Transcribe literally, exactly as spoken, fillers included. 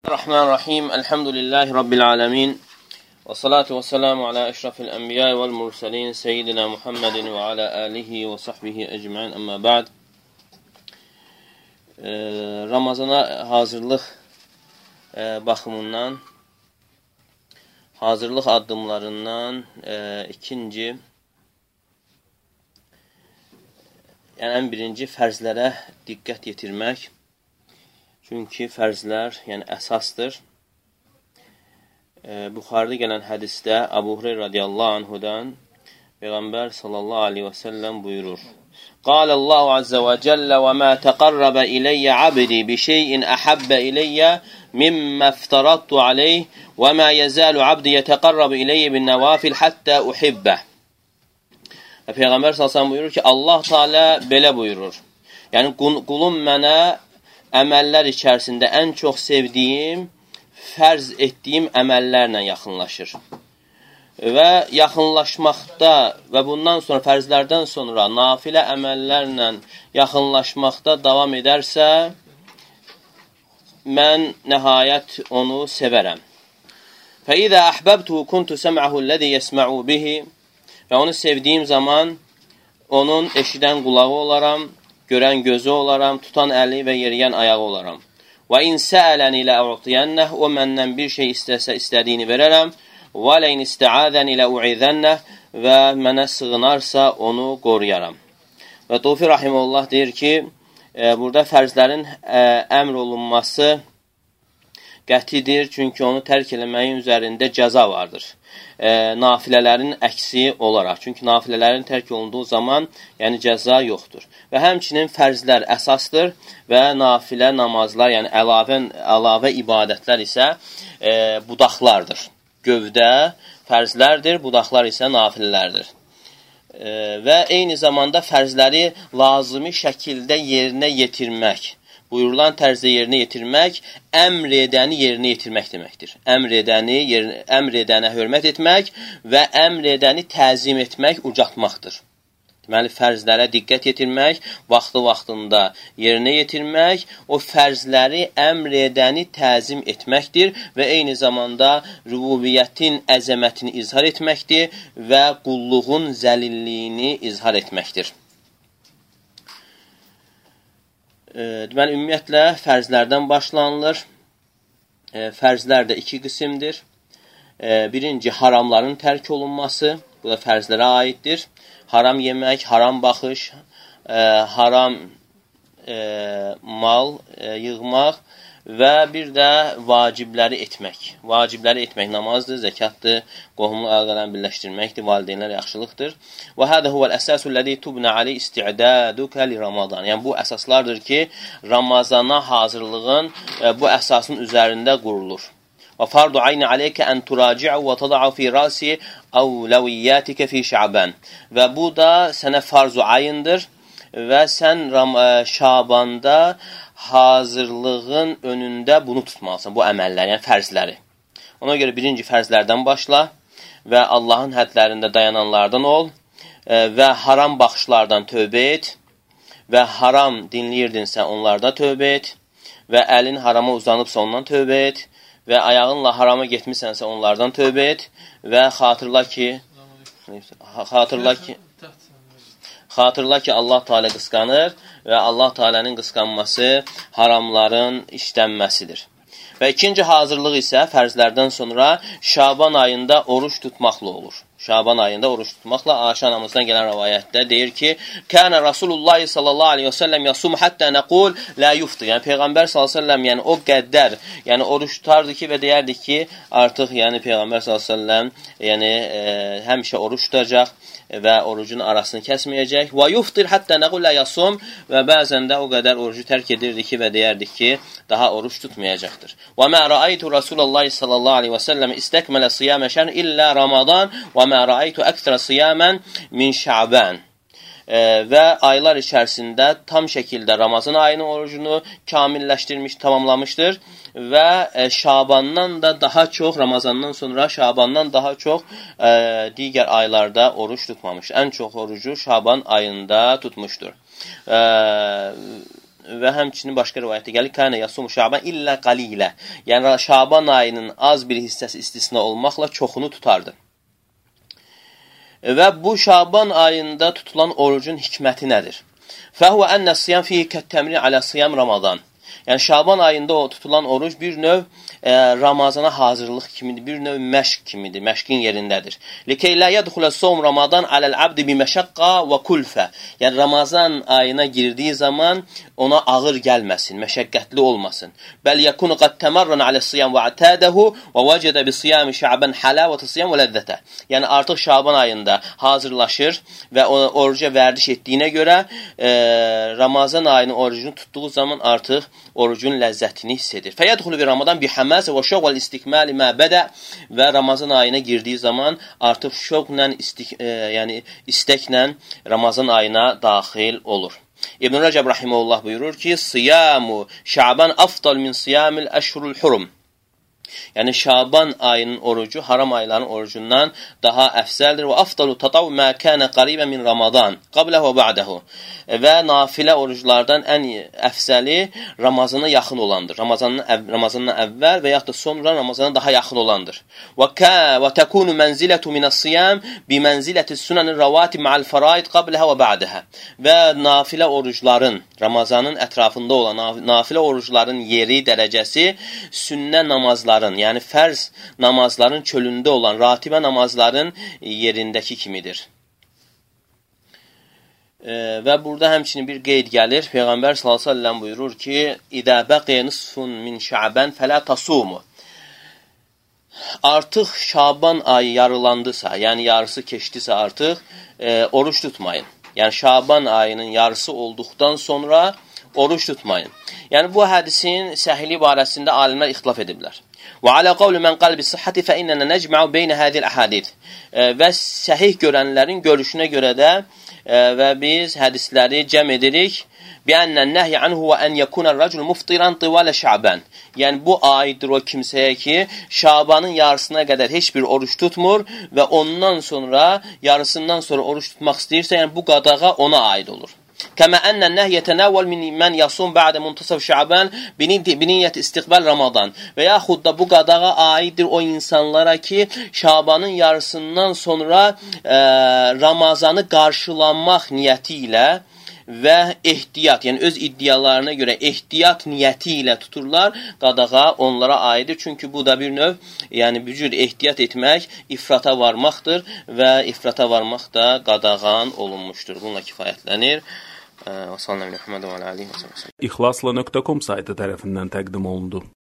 Bismillahirrahmanirrahim. Elhamdülillahi Rabbil alemin. Və salatu və selamu alə əşrafil ənbiya vəl mursalin seyyidina Muhammedin və alə alihi və sahbihi əcma'in. Əmmə ba'd. E, Ramazana hazırlıq e, baxımından, hazırlıq addımlarından e, ikinci, yəni ən birinci fərzlərə diqqət yetirmək. Çünki fərzlər, yəni əsasdır. E, Buxarıda gələn hədisdə Əbu Hüreyrə radiyallahu anhudan Peyğəmbər sallallahu aleyhi və səlləm buyurur. Qalallahu azza və cəllə və mə təqarrabə iləyyə abdi bi şeyin əhəbbə iləyyə mimmə iftaradtu aleyh və mə yəzəlu abdi yətəqarrabə iləyyə bin nəvafil həttə uhibbə. Və Peyğəmbər sallallahu aleyhi və səlləm buyurur ki, Allah Teala belə buyurur. Yəni, qulum mənə əməllər içərisində ən çox sevdiyim, fərz etdiyim əməllərlə yaxınlaşır. Və yaxınlaşmaqda və bundan sonra fərzlərdən sonra nafilə əməllərlə yaxınlaşmaqda davam edərsə, mən nəhayət onu sevərəm. فَإِذَا أَحْبَبْتُهُ كُنْتُ سَمْعَهُ الَّذِي يَسْمَعُ بِهِ Və onu sevdiyim zaman onun eşidən qulağı olaram, görən gözü olaram, tutan əli və yeriyən ayağı olaram. Və in səələni ilə ə'utiyənnəh, o məndən bir şey istəsə istədiyini verərəm. Və ləyn istəədən ilə u'idənnəh, və mənə sığınarsa onu qoruyaram. Və Tufi Rahimullah deyir ki, e, burada fərzlərin e, əmr olunması qətidir, çünki onu tərk eləməyin üzərində cəza vardır. E, nafilələrin əksi olaraq. Çünki nafilələrin tərk olunduğu zaman, yəni cəza yoxdur. Və həmçinin fərzlər əsasdır və nafilə namazlar, yəni əlavə, əlavə ibadətlər isə e, budaqlardır. Gövdə fərzlərdir, budaqlar isə nafilələrdir. E, və eyni zamanda fərzləri lazımi şəkildə yerinə yetirmək, buyurulan tərzdə yerinə yetirmək, əmr edəni yerinə yetirmək deməkdir. Əmr edəni, əmr edənə hörmət etmək və əmr edəni təzim etmək, ucatmaqdır. Deməli, fərzlərə diqqət yetirmək, vaxtı-vaxtında yerinə yetirmək, o fərzləri əmr edəni təzim etməkdir və eyni zamanda rububiyyətin əzəmətini izhar etməkdir və qulluğun zəlilliyini izhar etməkdir. Deməli, ümumiyyətlə, fərzlərdən başlanılır. E, fərzlər də iki qismdir. E, birinci, haramların tərk olunması. Bu da fərzlərə aiddir. Haram yemək, haram baxış, e, haram e, mal e, yığmaq və bir də vacibləri etmək. Vacibləri etmək namazdır, zəkatdır, qohumlu əlaqələrini birləşdirməkdir, valideynlər yaxşılıqdır. Və hədə huvəl əsəsul ləzi tubnə alə isti'dadukə li Ramazan. Yəni, bu əsaslardır ki, Ramazana hazırlığın e, bu əsasın üzərində qurulur. Və fardu ayni aleykə ən turaci'u və tada'u fi rasi əvləviyyətikə fi şəbən. Və bu da sənə farzu ayındır və sən Şabanda hazırlığın önündə bunu tutmalısan, bu əməllər, yəni fərzləri. Ona görə birinci fərzlərdən başla və Allahın hədlərində dayananlardan ol və haram baxışlardan tövbə et və haram dinləyirdinsə onlarda tövbə et və əlin harama uzanıbsa ondan tövbə et və ayağınla harama getmisənsə onlardan tövbə et və xatırla ki xatırla ki Xatırla ki, Allah Teala qısqanır və Allah Teala'nın qısqanması haramların işlənməsidir. Və ikinci hazırlıq isə fərzlərdən sonra Şaban ayında oruç tutmaqla olur. Şaban ayında oruç tutmaqla Ayşə anamızdan gələn rivayətdə deyir ki, Kənə Rasulullah sallallahu aleyhi və səlləm yasum həttə nəqul lə yuftu. Yəni, Peyğəmbər sallallahu aleyhi və səlləm yəni, o qədər yəni, oruç tutardı ki və deyərdi ki, artıq yəni, Peyğəmbər sallallahu aleyhi və səlləm yəni, e, həmişə oruç tutacaq və orucun arasını kəsməyəcək. Və yuftir həttə nəqul lə yasum və bəzən də o qədər orucu tərk edirdi ki və deyərdi ki, daha oruç tutmayacaqdır. Və mə rəaytu Rasulullah sallallahu aleyhi və səlləm istəkmələ siyamə şən illə Ramazan və mə rəaytu əksərə siyamən min Şəbən. E, və aylar içərisində tam şəkildə Ramazan ayının orucunu kamilləşdirmiş, tamamlamışdır və e, Şabandan da daha çox, Ramazandan sonra Şabandan daha çox e, digər aylarda oruç tutmamışdır. Ən çox orucu Şaban ayında tutmuşdur. E, və həmçinin başqa rivayətdə gəlir, kənə yasumu Şaban illə qalilə. Yəni, Şaban ayının az bir hissəsi istisna olmaqla çoxunu tutardı. Və bu Şaban ayında tutulan orucun hikməti nədir? Fəhvə ənə siyam fihi kəttəmri alə siyam Ramazan. Yəni, Şaban ayında o tutulan oruc bir növ e, Ramazana hazırlıq kimidir, bir növ məşq kimidir, məşqin yerindədir. Likey la yadxulə sawm Ramazan aləl-abdi biməşəqqa və kulfə. Yəni, Ramazan ayına girdiyi zaman ona ağır gəlməsin, məşəqqətli olmasın. Bəl yəkunu qad təmərran alə-siyam və atədəhu və vəcədə bi siyami şə'bən halavətə siyam və ləzzətə. Yəni, artıq Şaban ayında hazırlaşır və oruca vərdiş etdiyinə görə e, Ramazan ayının orucunu tutduğu zaman artıq orucun ləzzətini hiss edir. Fəyədxulu bir Ramazan bi həməsə və şoq və istikməli mə bədə və Ramazan ayına girdiyi zaman artıq şoqla, istik, e, yəni istəklə Ramazan ayına daxil olur. İbn Rəcəb rahimehullah buyurur ki, siyamu Şaban afdal min siyamil əşhurul hurum. Yəni, Şaban ayının orucu haram ayların orucundan daha əfsəldir. Və afdalu tatav mə kənə qaribə min Ramazan, qabləhu və ba'dəhu. Və nafilə oruclardan ən əfsəli Ramazana yaxın olandır. Ramazandan, Ramazandan əvvəl və yaxud da sonra Ramazana daha yaxın olandır. Və kə və təkunu mənzilətu minəs-siyam bi mənziləti sunanir ravati ma'al faraid qabləhu və ba'dəha. Və nafilə orucların, Ramazanın ətrafında olan nafilə orucların yeri, dərəcəsi sünnə namazların, yəni fərz namazların çölündə olan ratibə namazların yerindəki kimidir. E, və burada həmçinin bir qeyd gəlir. Peyğəmbər sallallahu əleyhi və səlləm buyurur ki, İdə bəqiyə nisfun min Şaban fələ tasumu. Artıq Şaban ayı yarılandısa, yəni yarısı keçdisə artıq e, oruç tutmayın. Yəni Şaban ayının yarısı olduqdan sonra oruç tutmayın. Yəni bu hədisin səhihliyi barəsində alimlər ixtilaf ediblər. Və alə qavli mən qalbi sihhati fə innənə nəcməu beynə hədil əhadid. Və səhih görənlərin görüşünə görə də e, və biz hədisləri cəm edirik. Bi'ənnən nəhy anhu və ən yəkunər rəcul muftiran tivalə Şaban. Yəni bu aiddir o kimsəyə ki, Şabanın yarısına qədər heç bir oruç tutmur və ondan sonra, yarısından sonra oruç tutmaq istəyirsə, yəni bu qadağa ona aid olur. Kəmə ənnən nəhy yətənəvvəl min mən yasum bə'də muntasaf Şaban biniyyət istiqbəl Ramazan. Və yaxud da bu qadağa aiddir o insanlara ki, Şabanın yarısından sonra e, Ramazanı qarşılanmaq niyyəti ilə və ehtiyat, yəni öz iddialarına görə ehtiyat niyyəti ilə tuturlar, qadağa onlara aiddir. Çünki bu da bir növ, yəni bir cür ehtiyat etmək ifrata varmaqdır və ifrata varmaq da qadağan olunmuşdur. Bununla kifayətlənir. İxlasla nöqtə com saytı tərəfindən təqdim olundu.